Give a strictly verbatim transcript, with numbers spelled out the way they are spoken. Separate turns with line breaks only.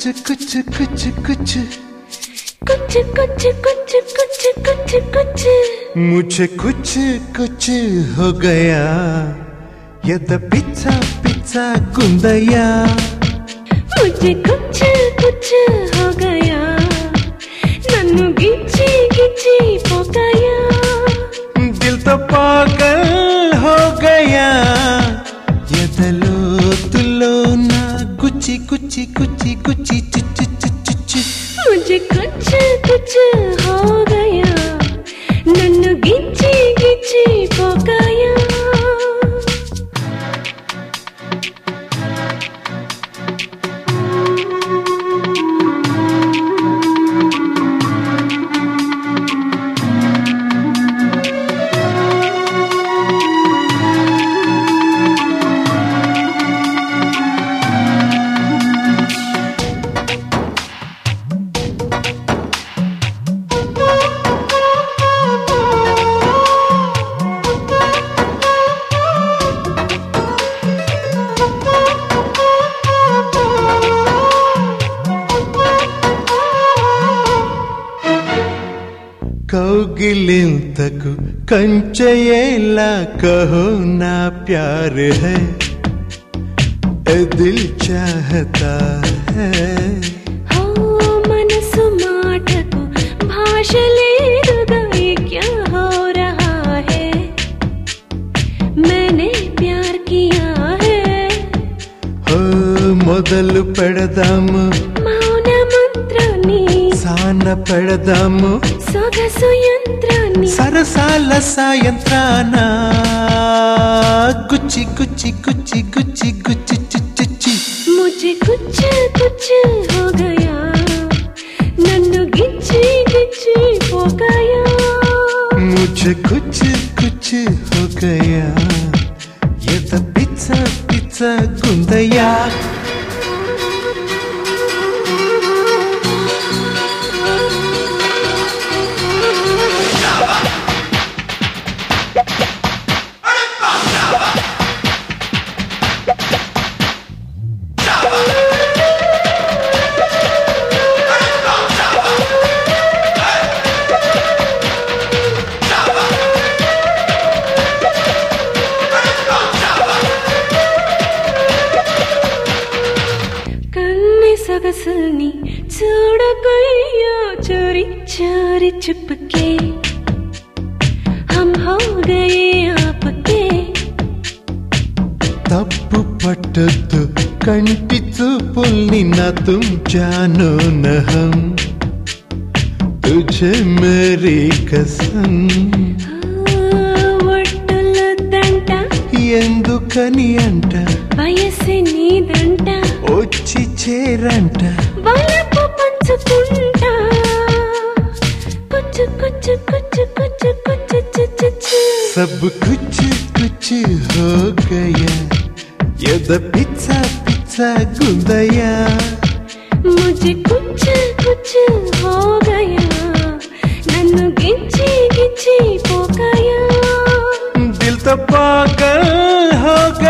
कुछ कुछ कुछ
कुछ कुछ कुछ कुछ कुछ कुछ
मुझे कुछ कुछ हो गया यद पिज्जा पिज्जा गुंदया
मुझे कुछ कुछ हो गया नन्नु गिच्ची गिच्ची पोकाया
दिल तो पागल हो गया यदलो तुलो ना गुची गुची गुची गुची चुच चुच चुच
मुझे कुछ कुछ हो गया नन्नु गिच्ची गिच्ची पोकाया
कौगिलिंतकु कंचयेला कहो ना प्यार है ए दिल चाहता है
हो मनसु माटकु भाषलेरुगा ये क्या हो रहा है मैंने प्यार किया है
हो मोदलु पेडदामु
मौन मंत्रनी
सान पेडदामु
సొగసు యంత్రాన్ని
సరసాల సాయంత్రాన గుచ్చి గుచ్చి గుచ్చి గుచ్చి గుచ్చి చిచ్చి
मुझे कुछ कुछ हो गया నన్ను గిచ్చి గిచ్చి పోకాయా
मुझे कुछ कुछ हो गया ये तो पिज्जा पिज्जा गुंदया
సొగసుని చూడకయ్యో చోరీ చోరీ చుపకే हम हो गए आपके
తప్పు పట్టదు కంటి చూపుల్ని నా तुम जानो न हम तुझे मेरी कसम
ఒట్టులొద్దంట
ఎందుకని అంట
వయసు నీదంట
వచ్చి చేరంట
వలపు పంచుకుంటా కుచ్చు కుచ్చు కుచ్చు కుచ్చు కుచ్చు చుచ్చు చ్చు
सब कुछ कुछ हो गया यद पिज्जा पिज्जा गुंदया
मुझे कुछ कुछ हो गया नन्नु गिच्ची गिच्ची पोकाया
दिल तो पागल हो गया